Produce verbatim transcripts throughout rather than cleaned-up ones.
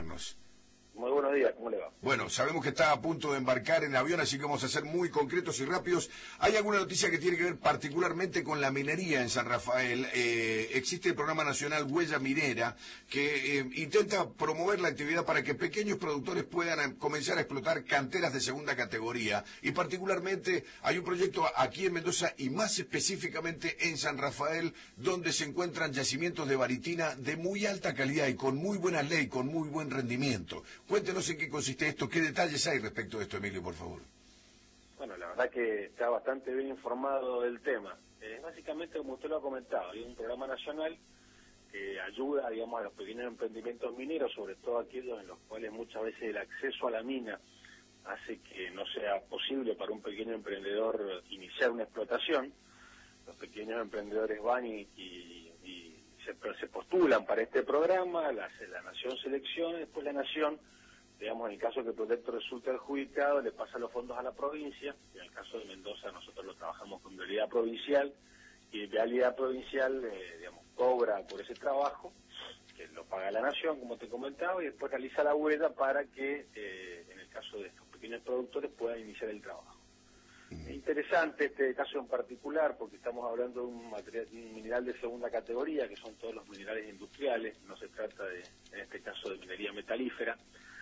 acompañarnos. Muy buenos días, ¿cómo le va? Bueno, sabemos que está a punto de embarcar en avión, así que vamos a ser muy concretos y rápidos. ¿Hay alguna noticia que tiene que ver particularmente con la minería en San Rafael? Eh, existe el programa nacional Huella Minera, que eh, intenta promover la actividad para que pequeños productores puedan comenzar a explotar canteras de segunda categoría. Y particularmente hay un proyecto aquí en Mendoza y más específicamente en San Rafael, donde se encuentran yacimientos de baritina de muy alta calidad y con muy buena ley, con muy buen rendimiento. Cuéntenos en qué consiste esto, qué detalles hay respecto de esto, Emilio, por favor. Bueno, la verdad que está bastante bien informado del tema. Eh, básicamente, como usted lo ha comentado, hay un programa nacional que ayuda, digamos, a los pequeños emprendimientos mineros, sobre todo aquellos en los cuales muchas veces el acceso a la mina hace que no sea posible para un pequeño emprendedor iniciar una explotación. Los pequeños emprendedores van y, y, y se, se postulan para este programa, la, la Nación selecciona, después la Nación, digamos, en el caso que el proyecto resulte adjudicado, le pasa los fondos a la provincia. En el caso de Mendoza nosotros lo trabajamos con Vialidad Provincial, y Vialidad Provincial, eh, digamos, cobra por ese trabajo, que lo paga la Nación, como te comentaba, y después realiza la huella para que, eh, en el caso de estos pequeños productores, puedan iniciar el trabajo. Es interesante este caso en particular porque estamos hablando de un material, un mineral de segunda categoría, que son todos los minerales industriales, no se trata de, en este caso, de minería metalífera,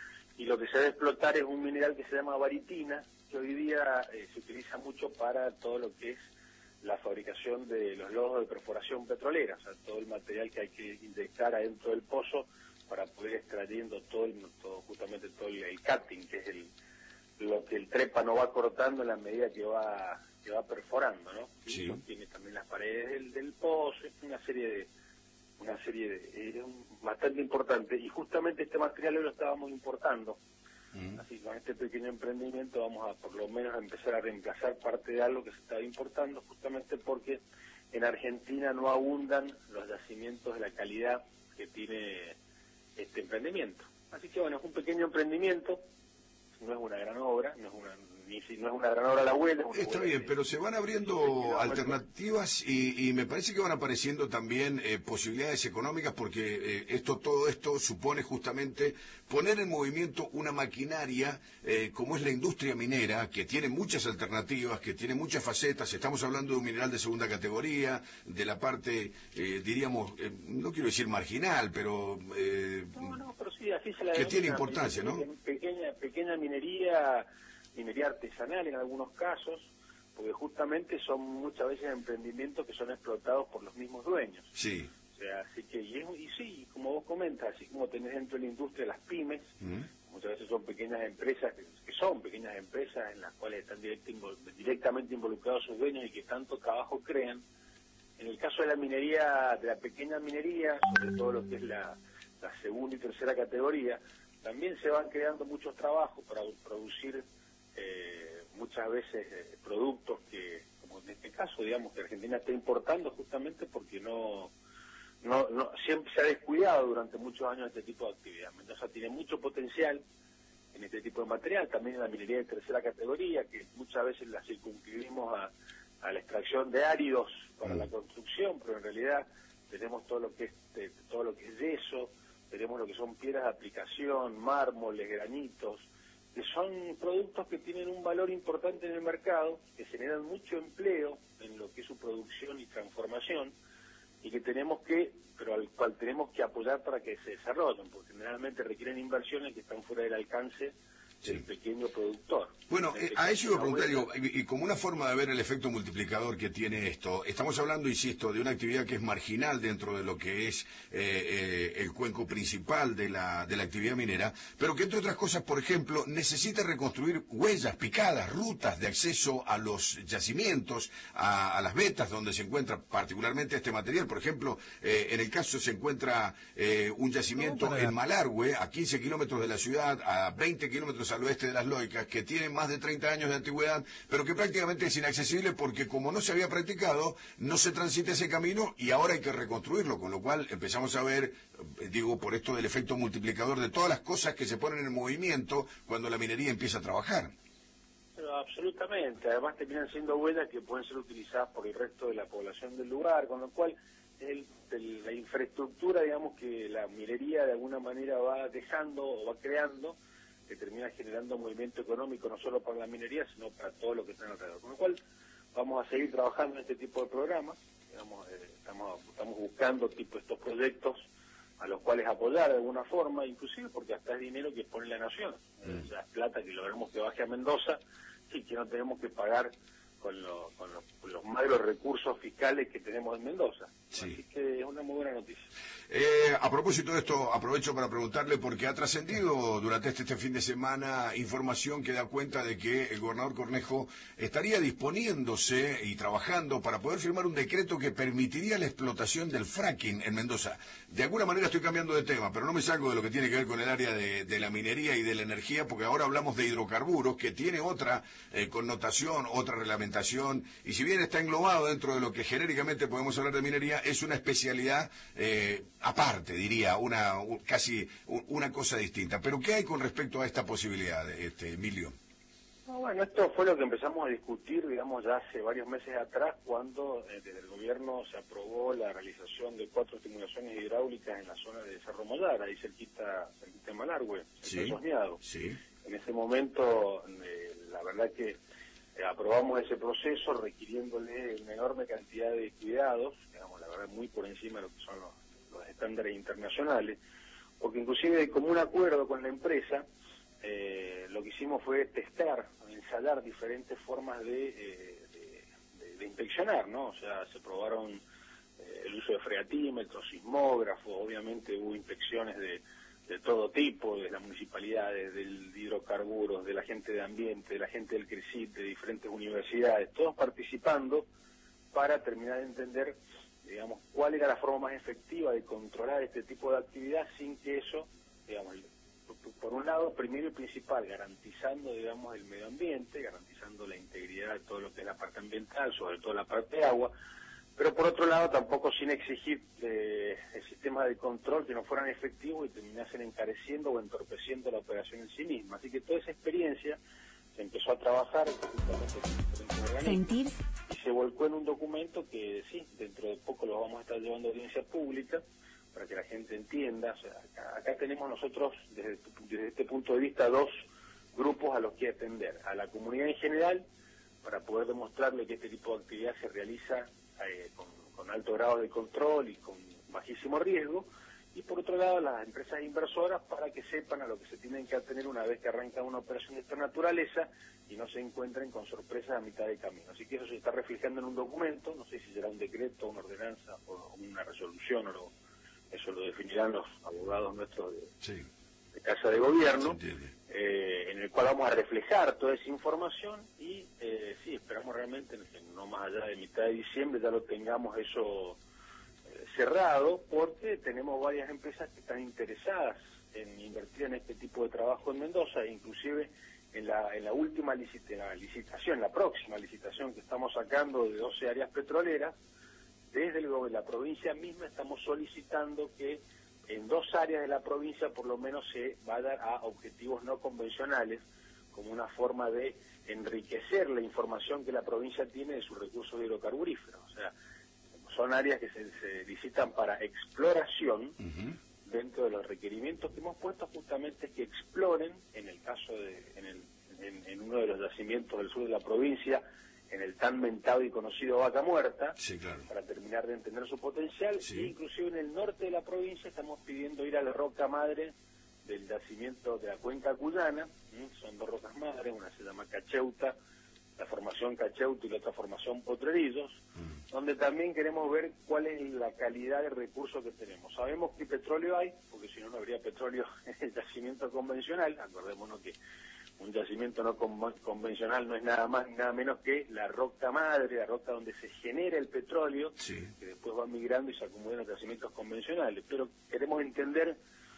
y lo que se debe explotar es un mineral que se llama baritina, que hoy día eh, se utiliza mucho para todo lo que es la fabricación de los lodos de perforación petrolera, o sea, todo el material que hay que inyectar adentro del pozo para poder extrayendo todo, el, todo justamente todo el, el cutting, que es el lo que el trépano va cortando en la medida que va que va perforando, ¿no? Sí. Y tiene también las paredes del, del pozo, es una serie de una serie de es bastante importante, y justamente este material hoy lo estábamos importando. Mm. Así que con este pequeño emprendimiento vamos a por lo menos a empezar a reemplazar parte de algo que se estaba importando, justamente porque en Argentina no abundan los yacimientos de la calidad que tiene este emprendimiento. Así que bueno, es un pequeño emprendimiento. No es una gran obra, no es una, ni si no es una gran obra la huella. Está bien, de, pero se van abriendo alternativas y, y me parece que van apareciendo también eh, posibilidades económicas, porque eh, esto, todo esto supone justamente poner en movimiento una maquinaria eh, como es la industria minera, que tiene muchas alternativas, que tiene muchas facetas. Estamos hablando de un mineral de segunda categoría, de la parte, eh, diríamos, eh, no quiero decir marginal, pero... Eh, no, no, pero sí, así se la que tiene importancia, ¿no? Pequeña, pequeña minería, minería artesanal en algunos casos, porque justamente son muchas veces emprendimientos que son explotados por los mismos dueños. Sí. O sea, así que, y, es, y sí, como vos comentas, así como tenés dentro de la industria las pymes, mm. muchas veces son pequeñas empresas, que, que son pequeñas empresas en las cuales están direct, directamente involucrados sus dueños y que tanto trabajo crean. En el caso de la minería, de la pequeña minería, sobre todo lo que es la, la segunda y tercera categoría, también se van creando muchos trabajos para producir eh, muchas veces eh, productos que, como en este caso, digamos, que Argentina está importando justamente porque no, no, no siempre se ha descuidado durante muchos años este tipo de actividad. Mendoza tiene mucho potencial en este tipo de material, también en la minería de tercera categoría, que muchas veces la circunscribimos a, a la extracción de áridos para mm. la construcción, pero en realidad tenemos todo lo que es eh, todo lo que es yeso, tenemos lo que son piedras de aplicación, mármoles, granitos, que son productos que tienen un valor importante en el mercado, que generan mucho empleo en lo que es su producción y transformación, y que tenemos que, pero al cual tenemos que apoyar para que se desarrollen, porque generalmente requieren inversiones que están fuera del alcance del sí. pequeño productor. Bueno, eh, a eso iba a preguntar, digo, y, y como una forma de ver el efecto multiplicador que tiene esto, estamos hablando, insisto, de una actividad que es marginal dentro de lo que es eh, eh, el cuenco principal de la, de la actividad minera, pero que entre otras cosas, por ejemplo, necesita reconstruir huellas, picadas, rutas de acceso a los yacimientos, a, a las vetas donde se encuentra particularmente este material. Por ejemplo, eh, en el caso se encuentra eh, un yacimiento no, en Malargüe, a quince kilómetros de la ciudad, a veinte kilómetros al oeste de Las Loicas, que tiene más de treinta años de antigüedad, pero que prácticamente es inaccesible porque como no se había practicado, no se transita ese camino y ahora hay que reconstruirlo, con lo cual empezamos a ver, digo, por esto del efecto multiplicador de todas las cosas que se ponen en movimiento cuando la minería empieza a trabajar. Pero absolutamente, además terminan siendo huellas que pueden ser utilizadas por el resto de la población del lugar, con lo cual el, el, la infraestructura, digamos, que la minería de alguna manera va dejando o va creando, que termina generando movimiento económico no solo para la minería, sino para todo lo que está alrededor. Con lo cual, vamos a seguir trabajando en este tipo de programas, digamos, eh, estamos, estamos buscando tipo estos proyectos a los cuales apoyar de alguna forma, inclusive porque hasta es dinero que pone la nación, mm. o sea, plata que logramos que baje a Mendoza, y que no tenemos que pagar con, lo, con, los, con los magros recursos fiscales que tenemos en Mendoza. Sí. Así que es una muy buena noticia. Eh, a propósito de esto, aprovecho para preguntarle, porque ha trascendido durante este, este fin de semana información que da cuenta de que el gobernador Cornejo estaría disponiéndose y trabajando para poder firmar un decreto que permitiría la explotación del fracking en Mendoza. De alguna manera estoy cambiando de tema, pero no me salgo de lo que tiene que ver con el área de, de la minería y de la energía, porque ahora hablamos de hidrocarburos, que tiene otra eh, connotación, otra reglamentación, y si bien está englobado dentro de lo que genéricamente podemos hablar de minería, es una especialidad eh, aparte, diría, una un, casi un, una cosa distinta. Pero ¿qué hay con respecto a esta posibilidad, este, Emilio? No, bueno, esto fue lo que empezamos a discutir, digamos, ya hace varios meses atrás, cuando eh, desde el gobierno se aprobó la realización de cuatro estimulaciones hidráulicas en la zona de Cerro Mollar, ahí cerquita, cerquita de Malargüe, sí, Soñado. Sí. En ese momento, eh, la verdad que eh, aprobamos ese proceso requiriéndole una enorme cantidad de cuidados, digamos, la verdad muy por encima de lo que son los, los estándares internacionales, porque inclusive de común acuerdo con la empresa, eh, lo que hicimos fue testar, ensayar diferentes formas de, eh, de, de, de inspeccionar, ¿no? O sea, se probaron eh, el uso de freatímetros, sismógrafos, obviamente hubo inspecciones de, de todo tipo, de las municipalidades, del de hidrocarburos, de la gente de ambiente, de la gente del CRECIT, de diferentes universidades, todos participando para terminar de entender, digamos, cuál era la forma más efectiva de controlar este tipo de actividad sin que eso, digamos, por un lado, primero y principal, garantizando, digamos, el medio ambiente, garantizando la integridad de todo lo que es la parte ambiental, sobre todo la parte de agua, pero por otro lado tampoco sin exigir eh, el sistema de control que no fueran efectivos y terminasen encareciendo o entorpeciendo la operación en sí misma. Así que toda esa experiencia se empezó a trabajar justamente con diferentes organismos y se volcó en un documento que sí, dentro de poco lo vamos a estar llevando a audiencia pública para que la gente entienda. O sea, acá, acá tenemos nosotros desde, desde este punto de vista dos grupos a los que atender, a la comunidad en general para poder demostrarle que este tipo de actividad se realiza eh, con, con alto grado de control y con bajísimo riesgo, y por otro lado las empresas inversoras para que sepan a lo que se tienen que atener una vez que arrancan una operación de esta naturaleza y no se encuentren con sorpresas a mitad de camino. Así que eso se está reflejando en un documento, no sé si será un decreto, una ordenanza o una resolución, o lo, eso lo definirán los abogados nuestros de, sí. de Casa de Gobierno, eh, en el cual vamos a reflejar toda esa información y eh, sí, esperamos realmente que no más allá de mitad de diciembre ya lo tengamos eso cerrado, porque tenemos varias empresas que están interesadas en invertir en este tipo de trabajo en Mendoza, e inclusive en la, en la última licita, en la licitación, la próxima licitación que estamos sacando de doce áreas petroleras, desde el, la provincia misma estamos solicitando que en dos áreas de la provincia por lo menos se vayan a objetivos no convencionales, como una forma de enriquecer la información que la provincia tiene de sus recursos hidrocarburíferos. O sea, son áreas que se, se licitan para exploración. Uh-huh. Dentro de los requerimientos que hemos puesto justamente es que exploren, en el caso de, en, el, en, en uno de los yacimientos del sur de la provincia, en el tan mentado y conocido Vaca Muerta, sí, claro. para terminar de entender su potencial, sí. e inclusive en el norte de la provincia estamos pidiendo ir a la roca madre del yacimiento de la cuenca cuyana. ¿sí? Son dos rocas madres, una se llama Cacheuta, la formación Cacheuta y la otra formación Potrerillos, mm. donde también queremos ver cuál es la calidad de recursos que tenemos. Sabemos que petróleo hay, porque si no, no habría petróleo en el yacimiento convencional. Acordémonos que un yacimiento no con, convencional no es nada más ni nada menos que la roca madre, la roca donde se genera el petróleo, sí. que después va migrando y se acumula en los yacimientos convencionales. Pero queremos entender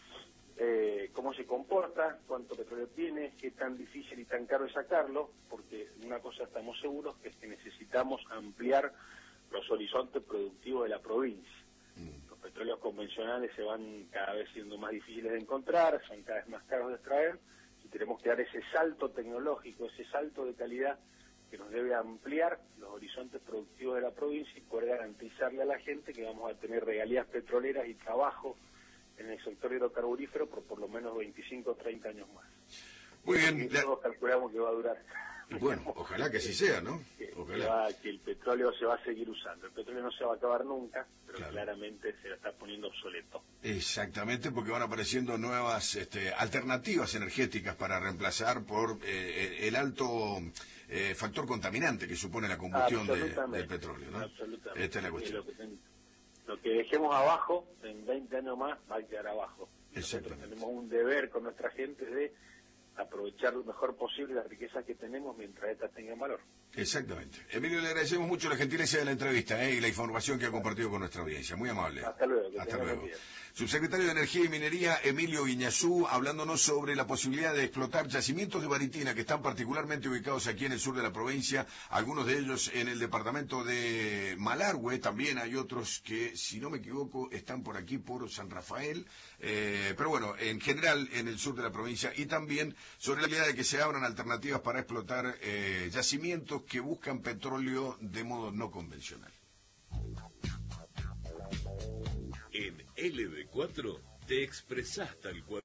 Eh, cómo se comporta, cuánto petróleo tiene, qué tan difícil y tan caro es sacarlo, porque una cosa estamos seguros, que es que necesitamos ampliar los horizontes productivos de la provincia. Mm. Los petróleos convencionales se van cada vez siendo más difíciles de encontrar, son cada vez más caros de extraer, y tenemos que dar ese salto tecnológico, ese salto de calidad que nos debe ampliar los horizontes productivos de la provincia y poder garantizarle a la gente que vamos a tener regalías petroleras y trabajo en el sector hidrocarburífero por por lo menos veinticinco o treinta años más. Muy bien. Y todos calculamos que va a durar. Bueno, ojalá que así sea, ¿no? Que, Ojalá. que, va, que el petróleo se va a seguir usando. El petróleo no se va a acabar nunca, pero Claro. claramente se está poniendo obsoleto. Exactamente, porque van apareciendo nuevas este, alternativas energéticas para reemplazar por eh, el alto eh, factor contaminante que supone la combustión de, del petróleo, ¿no? Absolutamente. Esta es la cuestión. Lo que, lo que dejemos abajo, en veinte años más, va a quedar abajo. Nosotros tenemos un deber con nuestra gente de aprovechar lo mejor posible las riquezas que tenemos mientras estas tengan valor. Exactamente. Emilio, le agradecemos mucho la gentileza de la entrevista eh, y la información que ha compartido con nuestra audiencia. Muy amable. Hasta luego. Que Hasta tengan luego. buen día. Subsecretario de Energía y Minería, Emilio Guiñazú, hablándonos sobre la posibilidad de explotar yacimientos de baritina que están particularmente ubicados aquí en el sur de la provincia, algunos de ellos en el departamento de Malargüe, también hay otros que, si no me equivoco, están por aquí, por San Rafael, eh, pero bueno, en general en el sur de la provincia, y también sobre la idea de que se abran alternativas para explotar eh, yacimientos que buscan petróleo de modo no convencional. En L B cuatro te expresás tal cual.